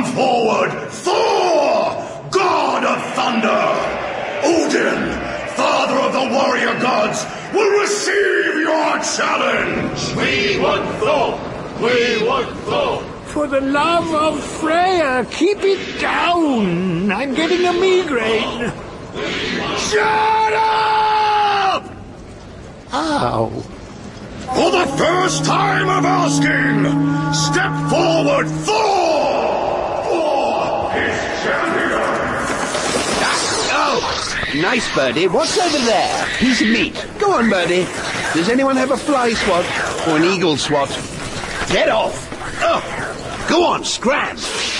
forward, Thor, god of thunder! Odin, father of the warrior gods, will receive your challenge! We want Thor! We want Thor! For the love of Freya, keep it down! I'm getting a migraine! Shut up! Ow. For the first time I'm asking, step forward, Thor! Thor is champion! Oh, nice, Birdie. What's over there? Piece of meat. Go on, Birdie. Does anyone have a fly swat? Or an eagle swat? Get off! Oh, go on, scram!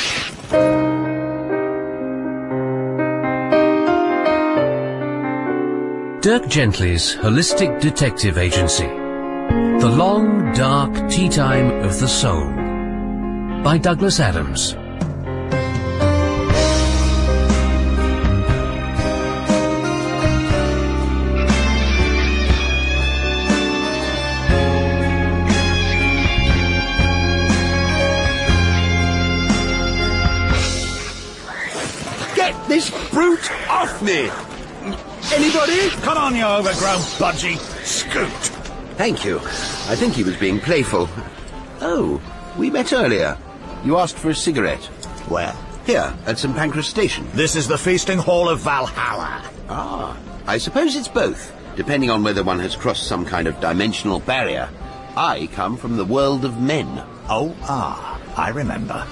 Dirk Gently's Holistic Detective Agency. The Long, Dark Tea Time of the Soul. By Douglas Adams. Get this brute off me! Anybody? Come on, you overgrown budgie. Scoot. Thank you. I think he was being playful. Oh, we met earlier. You asked for a cigarette. Where? Here, at St. Pancras Station. This is the feasting hall of Valhalla. Ah, I suppose it's both, depending on whether one has crossed some kind of dimensional barrier. I come from the world of men. Oh, I remember.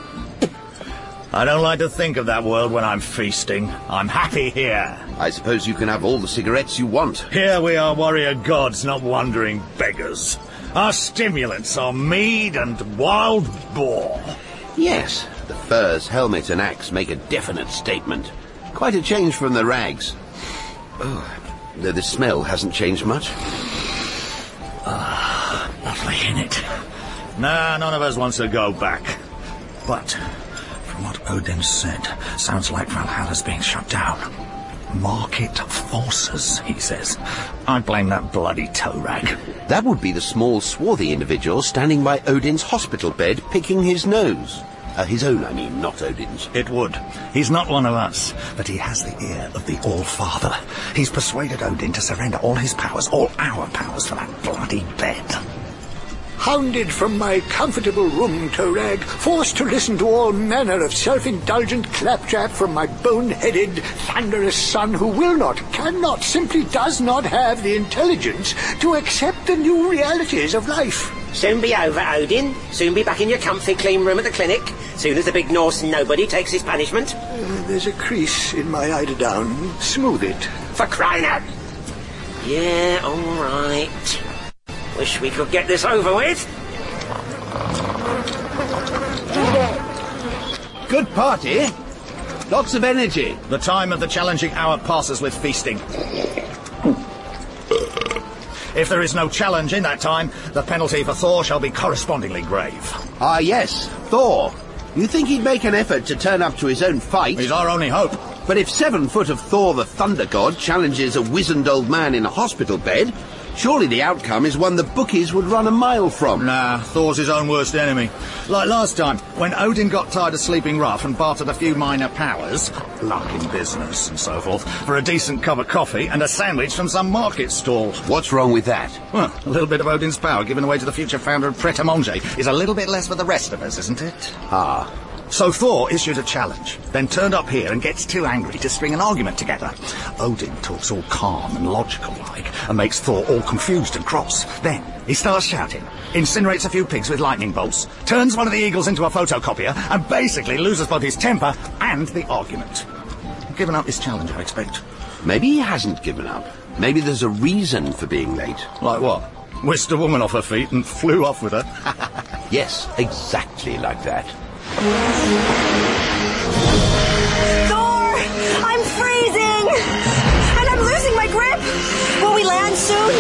I don't like to think of that world when I'm feasting. I'm happy here. I suppose you can have all the cigarettes you want. Here we are warrior gods, not wandering beggars. Our stimulants are mead and wild boar. Yes, the furs, helmet and axe make a definite statement. Quite a change from the rags. Oh, though the smell hasn't changed much. Lovely, innit? Nah, none of us wants to go back. But from what Odin said, sounds like Valhalla's being shut down. Market forces, he says. I blame that bloody toe rag. That would be the small, swarthy individual standing by Odin's hospital bed picking his nose. His own, I mean, not Odin's. It would. He's not one of us, but he has the ear of the All-Father. He's persuaded Odin to surrender all his powers, all our powers, for that bloody bed. Hounded from my comfortable room, Torag, forced to listen to all manner of self-indulgent claptrap from my bone-headed, thunderous son who will not, cannot, simply does not have the intelligence to accept the new realities of life. Soon be over, Odin. Soon be back in your comfy clean room at the clinic. Soon as the big Norse nobody takes his punishment. There's a crease in my eiderdown. Smooth it. For crying out! Yeah, all right. Wish we could get this over with. Good party. Lots of energy. The time of the challenging hour passes with feasting. If there is no challenge in that time, the penalty for Thor shall be correspondingly grave. Ah, yes, Thor. You think he'd make an effort to turn up to his own fight? He's our only hope. But if 7 foot of Thor the Thunder God challenges a wizened old man in a hospital bed, surely the outcome is one the bookies would run a mile from. Nah, Thor's his own worst enemy. Like last time, when Odin got tired of sleeping rough and bartered a few minor powers, luck in business and so forth, for a decent cup of coffee and a sandwich from some market stall. What's wrong with that? Well, a little bit of Odin's power given away to the future founder of Pret a Manger is a little bit less for the rest of us, isn't it? Ah. So Thor issued a challenge, then turned up here and gets too angry to string an argument together. Odin talks all calm and logical-like and makes Thor all confused and cross. Then he starts shouting, incinerates a few pigs with lightning bolts, turns one of the eagles into a photocopier, and basically loses both his temper and the argument. Given up his challenge, I expect. Maybe he hasn't given up. Maybe there's a reason for being late. Like what? Whisked a woman off her feet and flew off with her? Yes, exactly like that. Thor! I'm freezing! And I'm losing my grip! Will we land soon?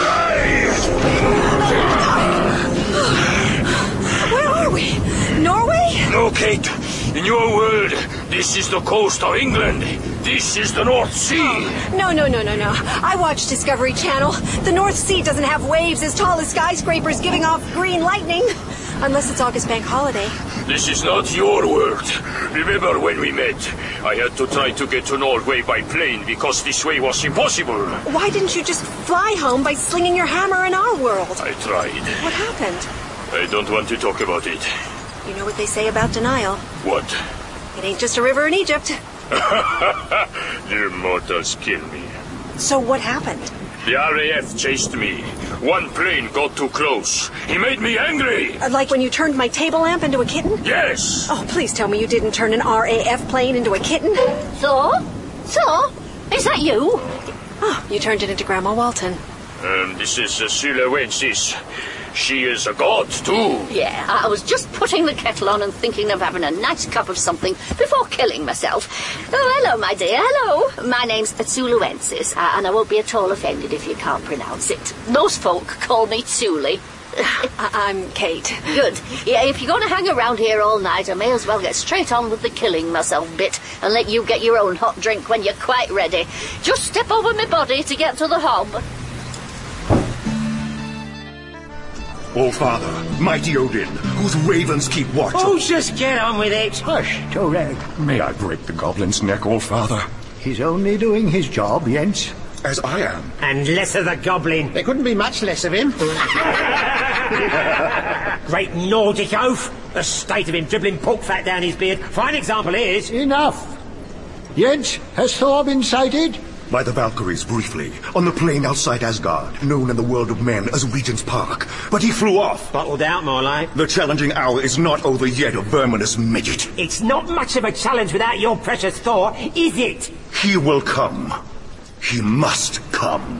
Where are we? Norway? No, Kate. In your world, this is the coast of England. This is the North Sea. No. I watch Discovery Channel. The North Sea doesn't have waves as tall as skyscrapers giving off green lightning. Unless it's August Bank Holiday. This is not your world. Remember when we met? I had to try to get to Norway by plane because this way was impossible. Why didn't you just fly home by slinging your hammer in our world? I tried. What happened? I don't want to talk about it. You know what they say about denial. What? It ain't just a river in Egypt. The mortals kill me. So what happened? The RAF chased me. One plane got too close. He made me angry. Like when you turned my table lamp into a kitten? Yes. Oh, please tell me you didn't turn an RAF plane into a kitten. Thor? Thor? Is that you? Oh, you turned it into Grandma Walton. This is Sula Wences. She is a god, too. Yeah, I was just putting the kettle on and thinking of having a nice cup of something before killing myself. Oh, hello, my dear, hello. My name's Tsuluensis, and I won't be at all offended if you can't pronounce it. Most folk call me Tsuli. I'm Kate. Good. Yeah, if you're going to hang around here all night, I may as well get straight on with the killing myself bit and let you get your own hot drink when you're quite ready. Just step over my body to get to the hob. All Father, mighty Odin, whose ravens keep watch. Oh, just get on with it. Hush, Torag. May I break the goblin's neck, All Father? He's only doing his job, Jens. As I am. And less of the goblin. There couldn't be much less of him. Great Nordic oaf. The state of him dribbling pork fat down his beard. Fine example is... Enough. Jens, has Thor been sighted? By the Valkyries, briefly, on the plain outside Asgard, known in the world of men as Regent's Park. But he flew off. Bottled out, more like. The challenging hour is not over yet, a verminous midget. It's not much of a challenge without your precious Thor, is it? He will come. He must come.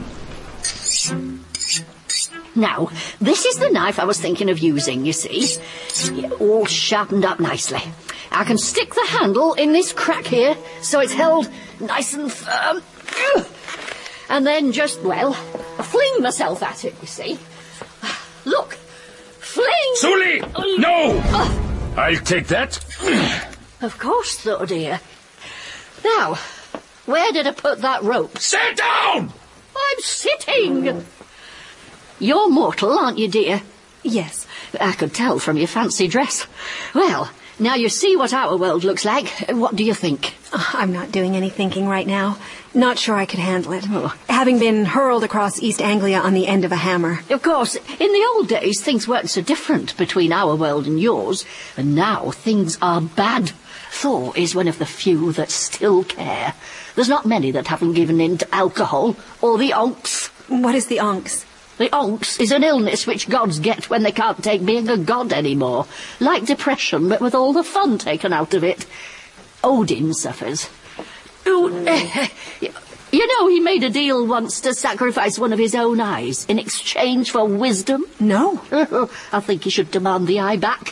Now, this is the knife I was thinking of using, you see. All sharpened up nicely. I can stick the handle in this crack here, so it's held nice and firm. And then just, well, fling myself at it, you see. Look. Fling! Sully! No! I'll take that. Of course, though, dear. Now, where did I put that rope? Sit down! I'm sitting! You're mortal, aren't you, dear? Yes. I could tell from your fancy dress. Well, now you see what our world looks like. What do you think? I'm not doing any thinking right now. Not sure I could handle it. Oh. Having been hurled across East Anglia on the end of a hammer. Of course, in the old days, things weren't so different between our world and yours. And now things are bad. Thor is one of the few that still care. There's not many that haven't given in to alcohol or the onks. What is the onks? The onks is an illness which gods get when they can't take being a god anymore. Like depression, but with all the fun taken out of it. Odin suffers. You know, he made a deal once to sacrifice one of his own eyes in exchange for wisdom. No. I think he should demand the eye back.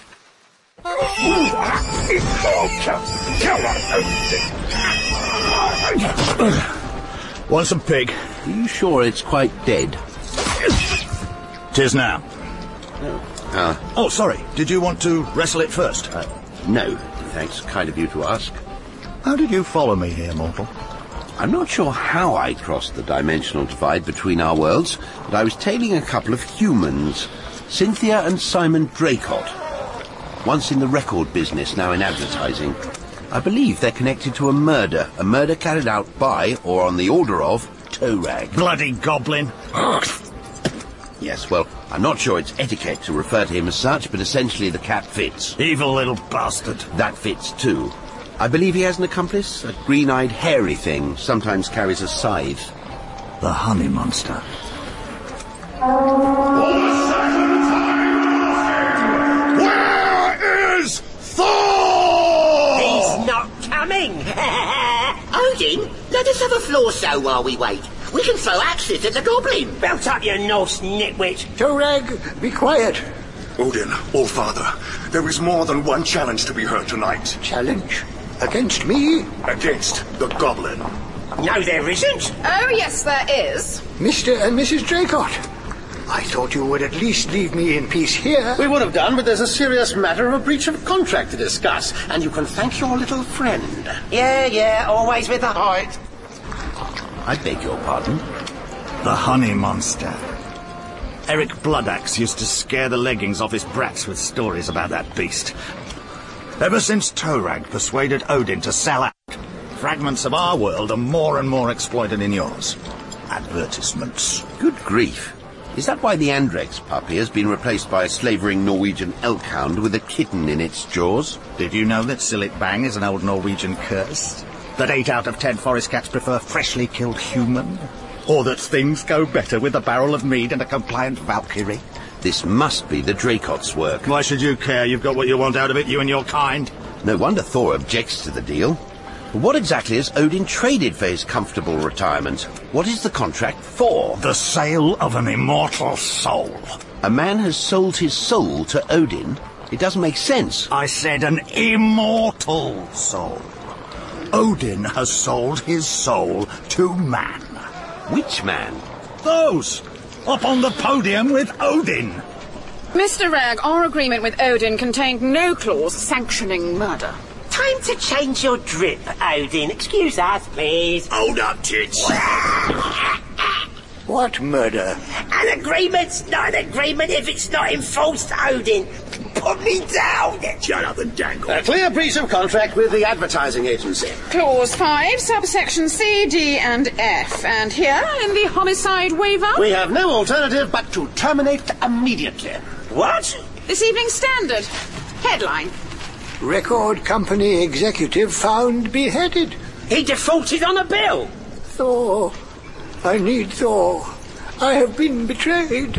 Want some pig? Are you sure it's quite dead? 'Tis now. Oh, sorry. Did you want to wrestle it first? No, thanks. Kind of you to ask. How did you follow me here, mortal? I'm not sure how I crossed the dimensional divide between our worlds, but I was tailing a couple of humans, Cynthia and Simon Dracott. Once in the record business, now in advertising. I believe they're connected to a murder carried out by, or on the order of, Torag. Bloody goblin. Yes, well, I'm not sure it's etiquette to refer to him as such, but essentially the cap fits. Evil little bastard. That fits too. I believe he has an accomplice, a green-eyed hairy thing, sometimes carries a scythe. The honey monster. Where is Thor? He's not coming! Odin, let us have a floor show while we wait. We can throw axes at the goblin. Belt up your Norse nitwit! Torag, be quiet. Odin, All Father, there is more than one challenge to be heard tonight. Challenge? Against me? Against the goblin. No, there isn't! Oh, yes, there is. Mr. and Mrs. Dracott. I thought you would at least leave me in peace here. We would have done, but there's a serious matter of a breach of contract to discuss, and you can thank your little friend. Yeah, always with the height. I beg your pardon? The honey monster. Eric Bloodaxe used to scare the leggings off his brats with stories about that beast. Ever since Torag persuaded Odin to sell out, fragments of our world are more and more exploited in yours. Advertisements. Good grief. Is that why the Andrex puppy has been replaced by a slavering Norwegian elk hound with a kitten in its jaws? Did you know that Sillet Bang is an old Norwegian curse? That 8 out of 10 forest cats prefer freshly killed human? Or that things go better with a barrel of mead and a compliant Valkyrie? This must be the Dracott's work. Why should you care? You've got what you want out of it, you and your kind. No wonder Thor objects to the deal. What exactly has Odin traded for his comfortable retirement? What is the contract for? The sale of an immortal soul. A man has sold his soul to Odin? It doesn't make sense. I said an immortal soul. Odin has sold his soul to man. Which man? Those! Up on the podium with Odin! Mr. Rag, our agreement with Odin contained no clause sanctioning murder. Time to change your drip, Odin. Excuse us, please. Hold up, tits. What murder? An agreement's not an agreement if it's not enforced, Odin. Put me down. Shut up and dangle. A clear breach of contract with the advertising agency. Clause 5, subsection C, D, and F. And here, in the homicide waiver... We have no alternative but to terminate immediately. What? This Evening Standard. Headline. Record company executive found beheaded. He defaulted on a bill. Thor. I need Thor. I have been betrayed.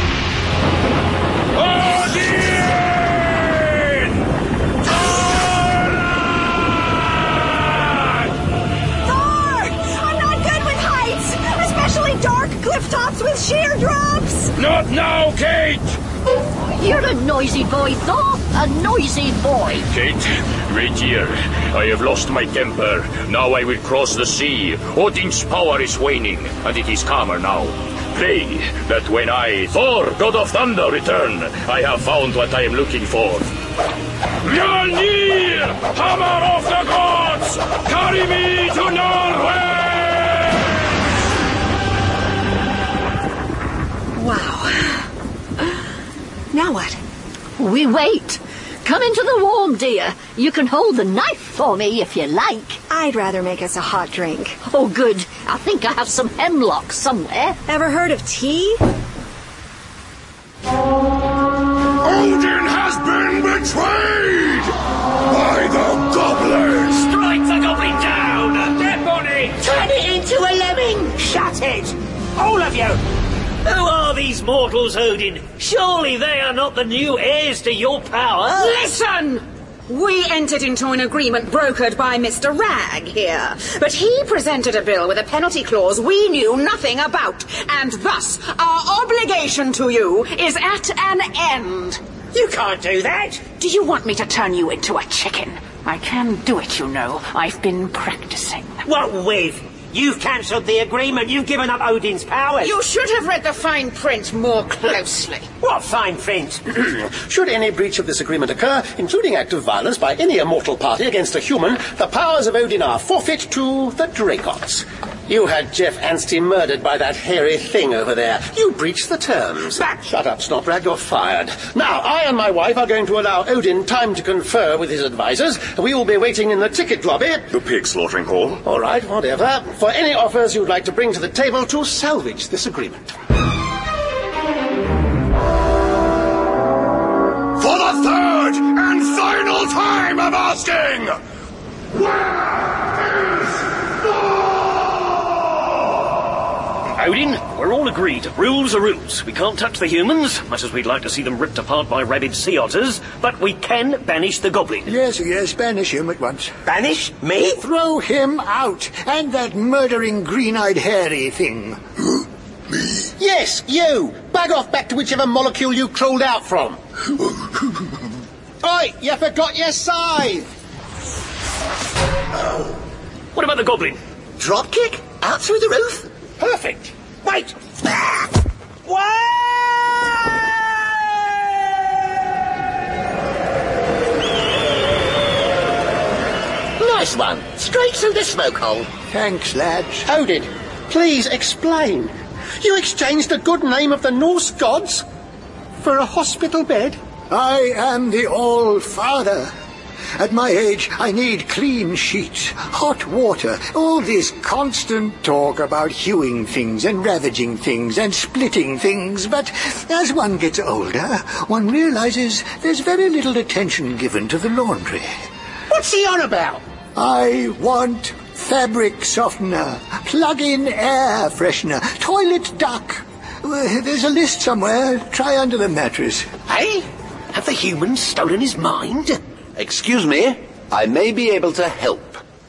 Dark cliff tops with sheer drops! Not now, Kate! You're a noisy boy, Thor. A noisy boy. Kate, wait here. I have lost my temper. Now I will cross the sea. Odin's power is waning, and it is calmer now. Pray that when I, Thor, God of Thunder, return, I have found what I am looking for. Mjolnir! Hammer of the gods! Carry me to Norway! Wow. Now what? We wait. Come into the warm, dear. You can hold the knife for me if you like. I'd rather make us a hot drink. Oh, good. I think I have some hemlock somewhere. Ever heard of tea? Odin has been betrayed by the goblin. Strike the goblin down. Dead body. Turn it into a lemming. Shut it. All of you. Who are these mortals, Odin? Surely they are not the new heirs to your power. Listen! We entered into an agreement brokered by Mr. Rag here, but he presented a bill with a penalty clause we knew nothing about, and thus our obligation to you is at an end. You can't do that. Do you want me to turn you into a chicken? I can do it, you know. I've been practicing. What with? You've cancelled the agreement. You've given up Odin's powers. You should have read the fine print more closely. What fine print? Should any breach of this agreement occur, including act of violence by any immortal party against a human, the powers of Odin are forfeit to the Dracotts. You had Jeff Anstey murdered by that hairy thing over there. You breached the terms. Shut up, Snotrag, you're fired. Now, I and my wife are going to allow Odin time to confer with his advisors. We will be waiting in the ticket lobby. The pig slaughtering hall. All right, whatever. For any offers you'd like to bring to the table to salvage this agreement. For the third and final time of asking, where is Thor? Odin, we're all agreed. Rules are rules. We can't touch the humans, much as we'd like to see them ripped apart by rabid sea otters, but we can banish the goblin. Yes, banish him at once. Banish? Me? Throw him out, and that murdering green-eyed hairy thing. Me? Yes, you! Bag off back to whichever molecule you crawled out from. Oi, you forgot your scythe! What about the goblin? Dropkick? Out through the roof? Perfect. Wait! What? Nice one. Straight through the smoke hole. Thanks, lads. Odin, please explain. You exchanged the good name of the Norse gods for a hospital bed? I am the All-Father. At my age, I need clean sheets, hot water, all this constant talk about hewing things and ravaging things and splitting things. But as one gets older, one realizes there's very little attention given to the laundry. What's he on about? I want fabric softener, plug-in air freshener, toilet duck. There's a list somewhere. Try under the mattress. Hey? Have the humans stolen his mind? Excuse me, I may be able to help.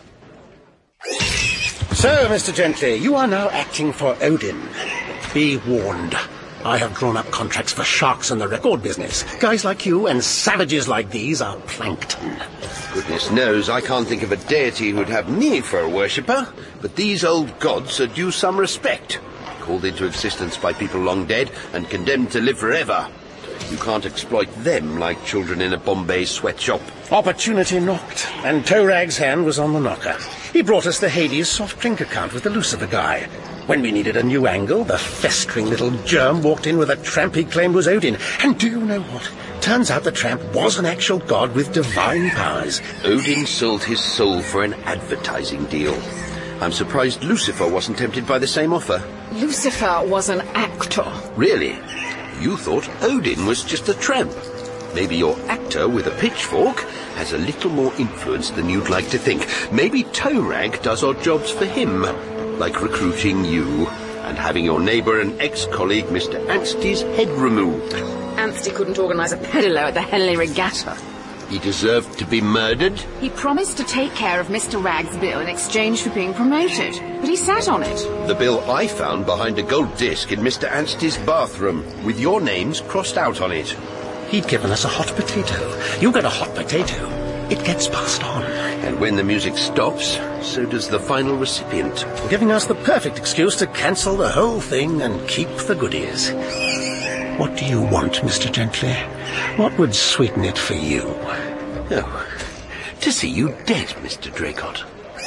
So, Mr. Gently, you are now acting for Odin. Be warned. I have drawn up contracts for sharks in the record business. Guys like you and savages like these are plankton. Goodness knows I can't think of a deity who'd have me for a worshipper, but these old gods are due some respect. Called into existence by people long dead and condemned to live forever. You can't exploit them like children in a Bombay sweatshop. Opportunity knocked, and Torag's hand was on the knocker. He brought us the Hades soft drink account with the Lucifer guy. When we needed a new angle, the festering little germ walked in with a tramp he claimed was Odin. And do you know what? Turns out the tramp was an actual god with divine powers. Odin sold his soul for an advertising deal. I'm surprised Lucifer wasn't tempted by the same offer. Lucifer was an actor. Really? You thought Odin was just a tramp. Maybe your actor with a pitchfork has a little more influence than you'd like to think. Maybe Torag does odd jobs for him, like recruiting you and having your neighbour and ex-colleague Mr. Anstey's head removed. Anstey couldn't organise a pedalo at the Henley Regatta. He deserved to be murdered? He promised to take care of Mr. Rag's bill in exchange for being promoted, but he sat on it. The bill I found behind a gold disc in Mr. Anstey's bathroom, with your names crossed out on it. He'd given us a hot potato. You get a hot potato, it gets passed on. And when the music stops, so does the final recipient. Giving us the perfect excuse to cancel the whole thing and keep the goodies. What do you want, Mr. Gently? What would sweeten it for you? Oh, to see you dead, Mr. Draycott.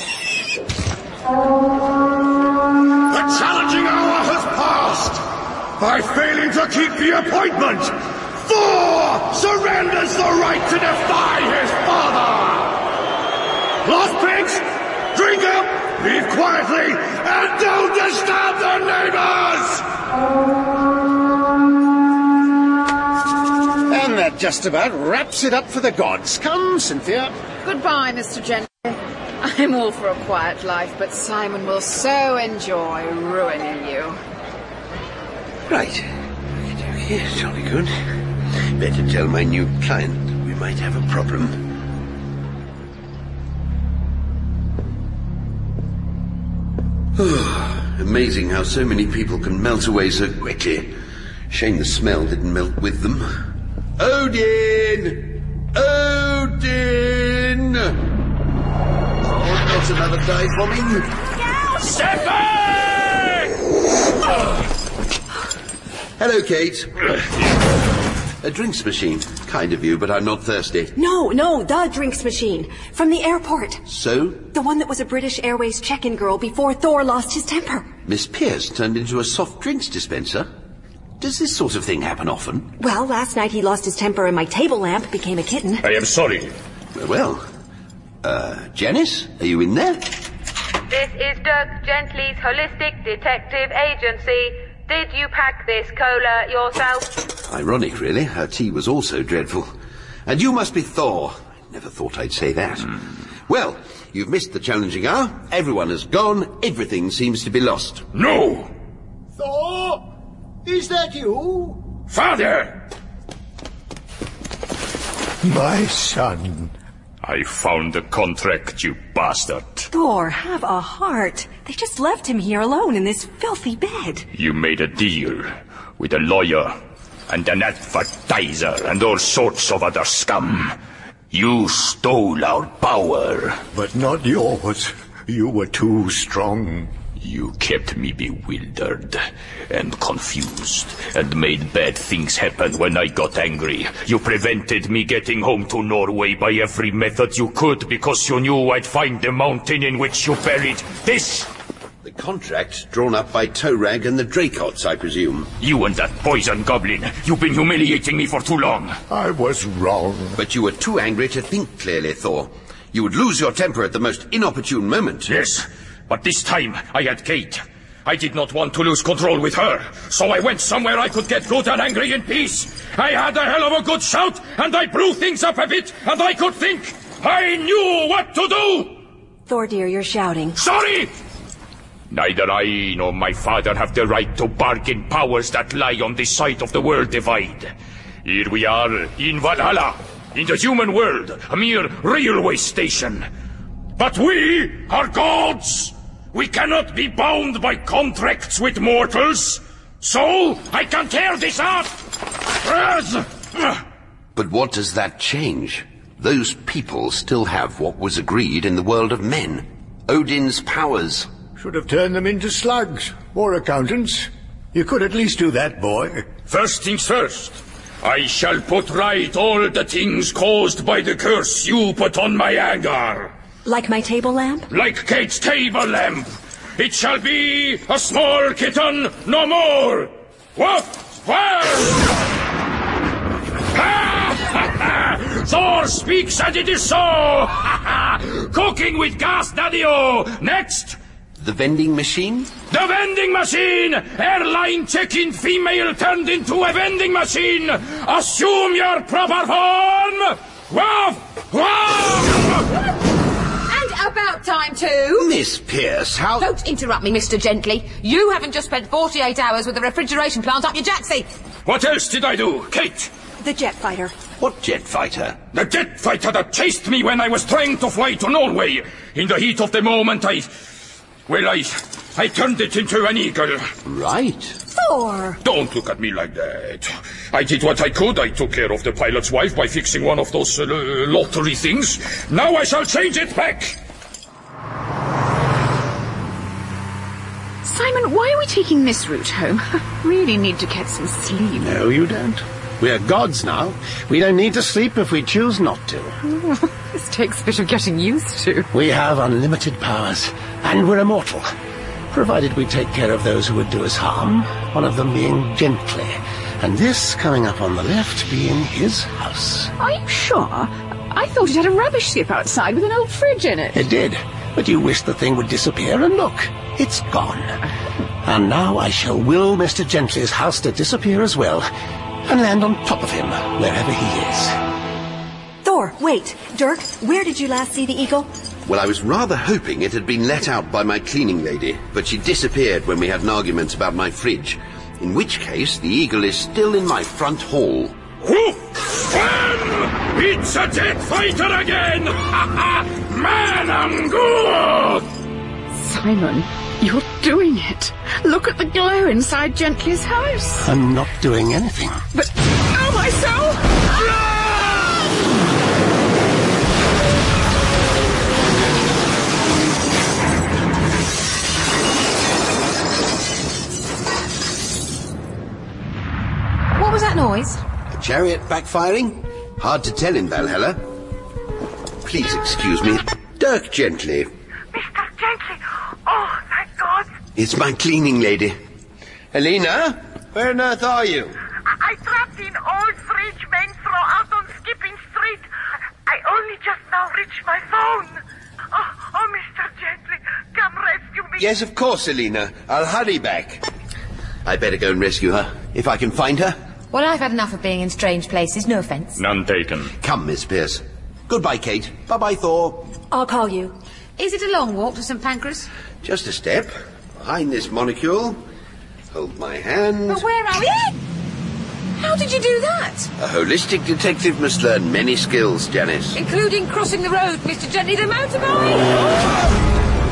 The challenging hour has passed! By failing to keep the appointment, Thor surrenders the right to defy his father! Lost pigs, drink up, leave quietly, and don't disturb the neighbors! And that just about wraps it up for the gods. Come, Cynthia. Goodbye, Mr. Gently. I'm all for a quiet life, but Simon will so enjoy ruining you. Right. Yeah, jolly good. Better tell my new client we might have a problem. Amazing how so many people can melt away so quickly. Shame the smell didn't melt with them. Odin! Odin! Oh, not another dive bombing. Step back! Hello, Kate. A drinks machine. Kind of you, but I'm not thirsty. No, the drinks machine. From the airport. So? The one that was a British Airways check-in girl before Thor lost his temper. Miss Pierce turned into a soft drinks dispenser? Does this sort of thing happen often? Well, last night he lost his temper and my table lamp became a kitten. I am sorry. Well, Janice, are you in there? This is Dirk Gently's Holistic Detective Agency. Did you pack this cola yourself? Ironic, really. Her tea was also dreadful. And you must be Thor. I never thought I'd say that. Well, you've missed the challenging hour. Everyone has gone. Everything seems to be lost. No! Thor? Is that you? Father! My son. I found the contract, you bastard. Thor, have a heart. They just left him here alone in this filthy bed. You made a deal with a lawyer and an advertiser and all sorts of other scum. You stole our power. But not yours. You were too strong. You kept me bewildered and confused and made bad things happen when I got angry. You prevented me getting home to Norway by every method you could because you knew I'd find the mountain in which you buried this. The The contract drawn up by Torag and the Dracots, I presume. You and that poison goblin. You've been humiliating me for too long. I was wrong. But you were too angry to think clearly, Thor. You would lose your temper at the most inopportune moment. Yes, but this time I had Kate. I did not want to lose control with her, so I went somewhere I could get good and angry in peace. I had a hell of a good shout, and I blew things up a bit, and I could think. I knew what to do! Thor, dear, you're shouting. Sorry! Neither I nor my father have the right to bargain powers that lie on this side of the world divide. Here we are, in Valhalla, in the human world, a mere railway station. But we are gods! We cannot be bound by contracts with mortals! So, I can tear this up! But what does that change? Those people still have what was agreed in the world of men. Odin's powers. Should have turned them into slugs, or accountants. You could at least do that, boy. First things first. I shall put right all the things caused by the curse you put on my anger. Like my table lamp? Like Kate's table lamp. It shall be a small kitten, no more. Woof! Thor speaks and it is so! Cooking with gas, Daddy-o! Next! The vending machine? The vending machine! Airline check-in female turned into a vending machine! Assume your proper form! Woof! Woof! About time, too. Miss Pierce, how... Don't interrupt me, Mr. Gently. You haven't just spent 48 hours with the refrigeration plant up your jacksie. What else did I do, Kate? The jet fighter. What jet fighter? The jet fighter that chased me when I was trying to fly to Norway. In the heat of the moment, I turned it into an eagle. Right. Thor! Don't look at me like that. I did what I could. I took care of the pilot's wife by fixing one of those lottery things. Now I shall change it back. Simon, why are we taking this route home? I really need to get some sleep. No, you don't. We're gods now. We don't need to sleep if we choose not to. This takes a bit of getting used to. We have unlimited powers, and we're immortal. Provided we take care of those who would do us harm, one of them being Gently, and this coming up on the left being his house. Are you sure? I thought it had a rubbish skip outside with an old fridge in it. It did, but you wished the thing would disappear, and look, it's gone. And now I shall will Mr. Gently's house to disappear as well, and land on top of him, wherever he is. Thor, wait. Dirk, where did you last see the eagle? Well, I was rather hoping it had been let out by my cleaning lady, but she disappeared when we had an argument about my fridge. In which case, the eagle is still in my front hall. It's a jet fighter again! Man, I'm good! Simon, you're doing it. Look at the glow inside Gently's house. I'm not doing anything. But, oh my soul! What was that noise? A chariot backfiring? Hard to tell in Valhalla. Please excuse me. Dirk Gently. Mr. Gently! Oh, thank God! It's my cleaning lady. Helena? Where on earth are you? I trapped in old fridge main throw out on Skipping Street. I only just now reached my phone. Oh, Mr. Gently, come rescue me. Yes, of course, Helena. I'll hurry back. I better go and rescue her, if I can find her. Well, I've had enough of being in strange places, no offence. None taken. Come, Miss Pierce. Goodbye, Kate. Bye-bye, Thor. I'll call you. Is it a long walk to St. Pancras? Just a step. Behind this monocule. Hold my hand. But where are we? How did you do that? A holistic detective must learn many skills, Janice. Including crossing the road, Mr. Gently, the motorbike!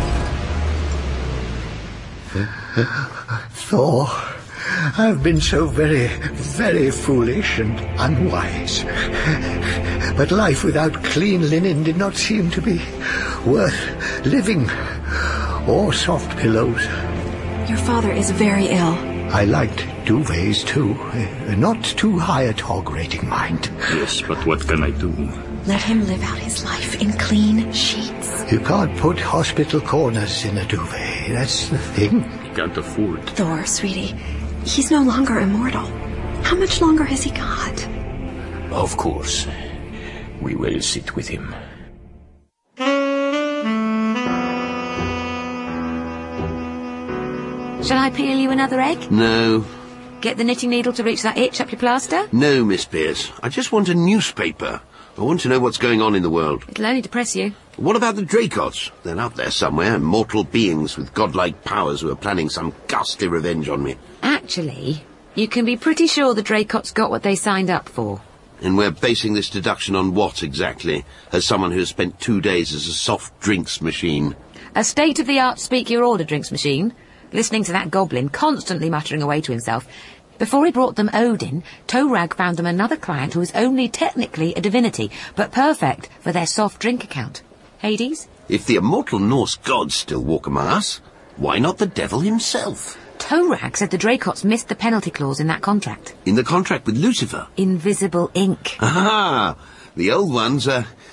Thor, I've been so very, very foolish and unwise. But life without clean linen did not seem to be worth living, or soft pillows. Your father is very ill. I liked duvets too. Not too high a tog rating, mind. Yes, but what can I do? Let him live out his life in clean sheets. You can't put hospital corners in a duvet. Exactly, that's the thing. He can't afford. Thor, sweetie, he's no longer immortal. How much longer has he got? Of course. We will sit with him. Shall I peel you another egg? No. Get the knitting needle to reach that itch up your plaster? No, Miss Pierce. I just want a newspaper. I want to know what's going on in the world. It'll only depress you. What about the Dracots? They're out there somewhere, mortal beings with godlike powers who are planning some ghastly revenge on me. Actually, you can be pretty sure the Dracots got what they signed up for. And we're basing this deduction on what, exactly? As someone who has spent 2 days as a soft drinks machine. A state-of-the-art speak-your-order drinks machine, listening to that goblin constantly muttering away to himself. Before he brought them Odin, Torag found them another client who was only technically a divinity, but perfect for their soft drink account. Hades? If the immortal Norse gods still walk among us, why not the devil himself? Torag said the Dracots missed the penalty clause in that contract. In the contract with Lucifer? Invisible ink. Ah, the old ones.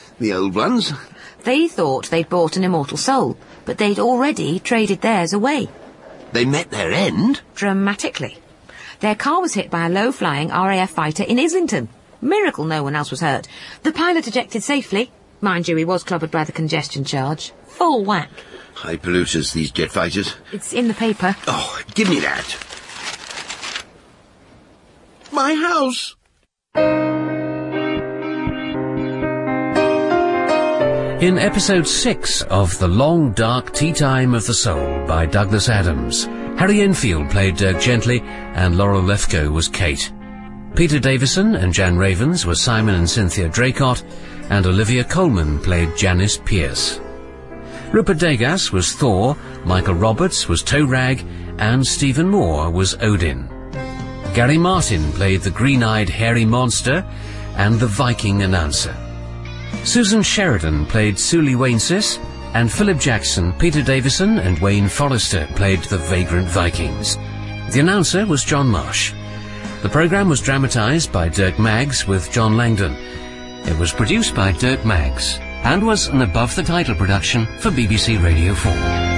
They thought they'd bought an immortal soul, but they'd already traded theirs away. They met their end? Dramatically. Their car was hit by a low-flying RAF fighter in Islington. Miracle no one else was hurt. The pilot ejected safely. Mind you, he was clobbered by the congestion charge. Full whack. High polluters, these jet fighters. It's in the paper. Oh, give me that. My house! In episode 6 of The Long Dark Tea Time of the Soul by Douglas Adams, Harry Enfield played Dirk Gently and Laurel Lefkoe was Kate. Peter Davison and Jan Ravens were Simon and Cynthia Draycott, and Olivia Colman played Janice Pierce. Rupert Degas was Thor, Michael Roberts was Torag, and Stephen Moore was Odin. Gary Martin played the green-eyed hairy monster and the Viking announcer. Susan Sheridan played Suli Wainsis, and Philip Jackson, Peter Davison and Wayne Forrester played the Vagrant Vikings. The announcer was John Marsh. The programme was dramatised by Dirk Maggs with John Langdon. It was produced by Dirk Maggs and was an above-the-title production for BBC Radio 4.